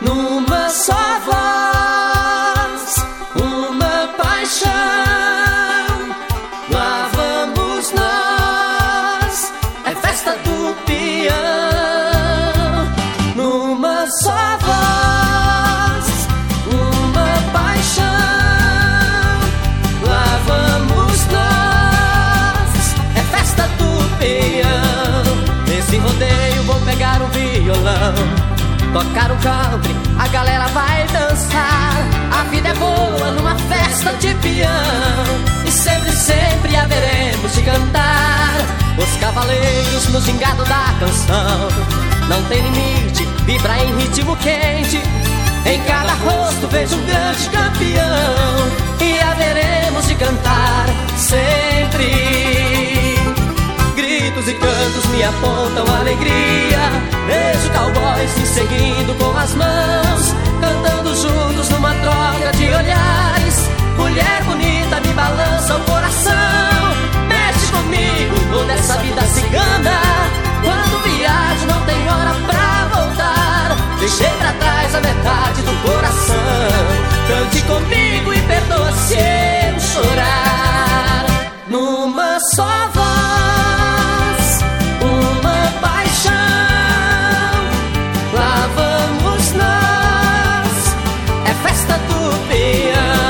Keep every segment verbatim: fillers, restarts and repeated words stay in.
numa só voz, uma paixão. Lá vamos nós, é festa do peão. Numa só voz, uma paixão. Lá vamos nós, é festa do peão. Nesse rodeio vou pegar um violão, tocar um country, a galera vai dançar. A vida é boa numa festa de peão, e sempre, sempre haveremos de cantar. Os cavaleiros no gingado da canção, não tem limite, vibra em ritmo quente. Em cada rosto vejo um grande campeão, e haveremos de cantar sempre. Gritos e cantos me apontam alegria, vejo cowboys me seguindo com as mãos, cantando juntos numa troca de olhares. Mulher bonita me balança o coração, mexe comigo toda essa vida cigana. Quando viajo não tem hora pra voltar, deixei pra trás a metade do coração. Cante comigo e perdoa se eu chorar. Numa só voz, uma paixão. Lá vamos nós, é festa do peão.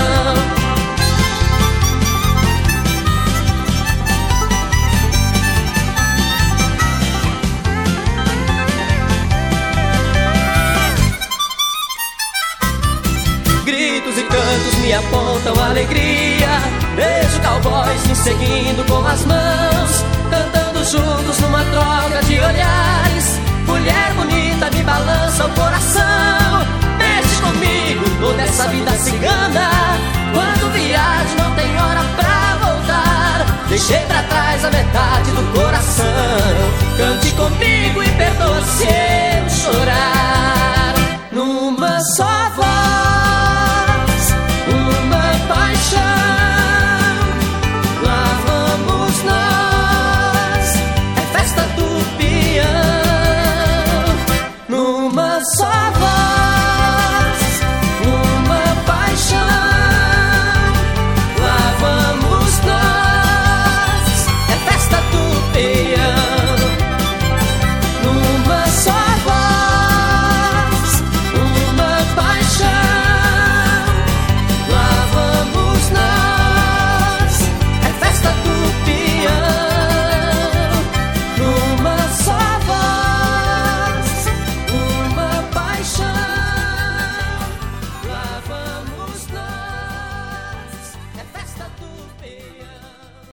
Gritos e cantos me apontam alegria, vejo cowboys me seguindo com as mãos, cantando juntos numa troca de olhares. Mulher bonita me balança o coração, mexe comigo toda essa vida cigana. Quando viajo não tem hora pra voltar, deixei pra trás a metade do coração. Cante comigo e perdoa se